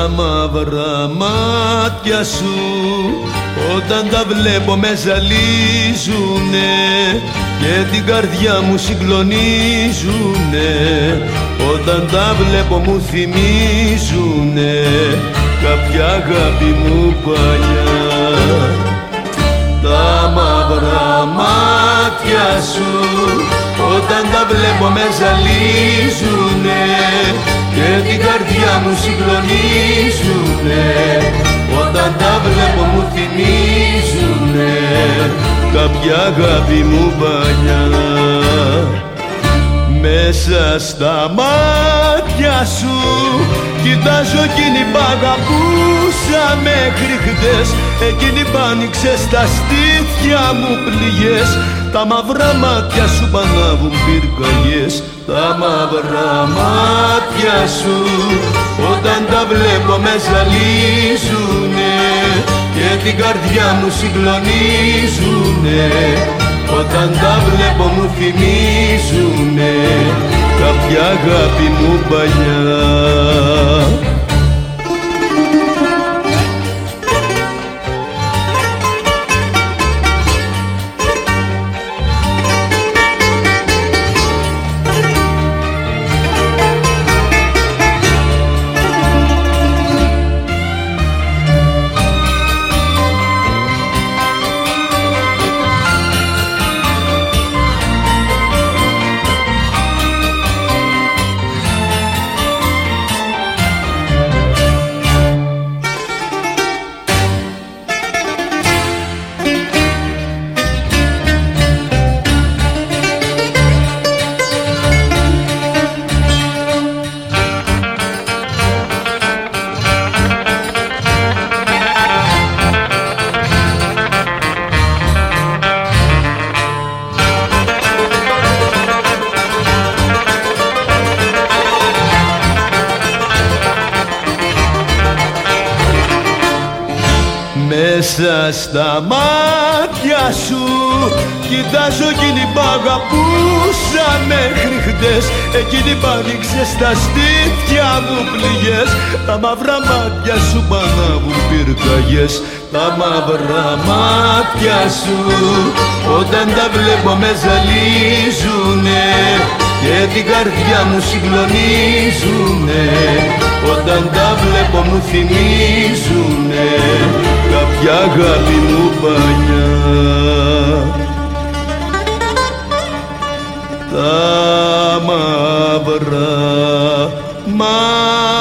μαύρα μάτια σου όταν τα βλέπω με ζαλίζουνε και την καρδιά μου συγκλονίζουνε. Όταν τα βλέπω μου θυμίζουνε κάποια αγάπη μου παλιά. Τα μαύρα μάτια σου όταν τα βλέπω με ζαλίζουνε και την καρδιά μου συγκλονίζουνε. Όταν τα βλέπω μου θυμίζουνε κάποια αγάπη μου παλιά. Μέσα στα μάτια σου κοιτάζω εκείνη που αγαπούσα μέχρι χτες. Εκείνη που άνοιξε στα στήθια μου πληγές. Τα μαύρα μάτια σου πανάβουν πυρκαγιές. Τα μαύρα μάτια σου όταν τα βλέπω με ζαλίζουνε και την καρδιά μου συγκλονίζουνε. Όταν τα βλέπω μου θυμίζουνε κάποια αγάπη μου παλιά. Μέσα στα μάτια σου κοιτάζω εκείνη που αγαπούσα μέχρι χτες. Εκείνη που άνοιξε στα στήθια μου πληγές. Τα μαύρα μάτια σου πανάβουν πυρκαγιές. Τα μαύρα μάτια σου όταν τα βλέπω με ζαλίζουνε και την καρδιά μου συγκλονίζουνε. Όταν τα βλέπω μου θυμίζουνε κάποια αγάπη μου παλιά. Τα μαύρα μάτια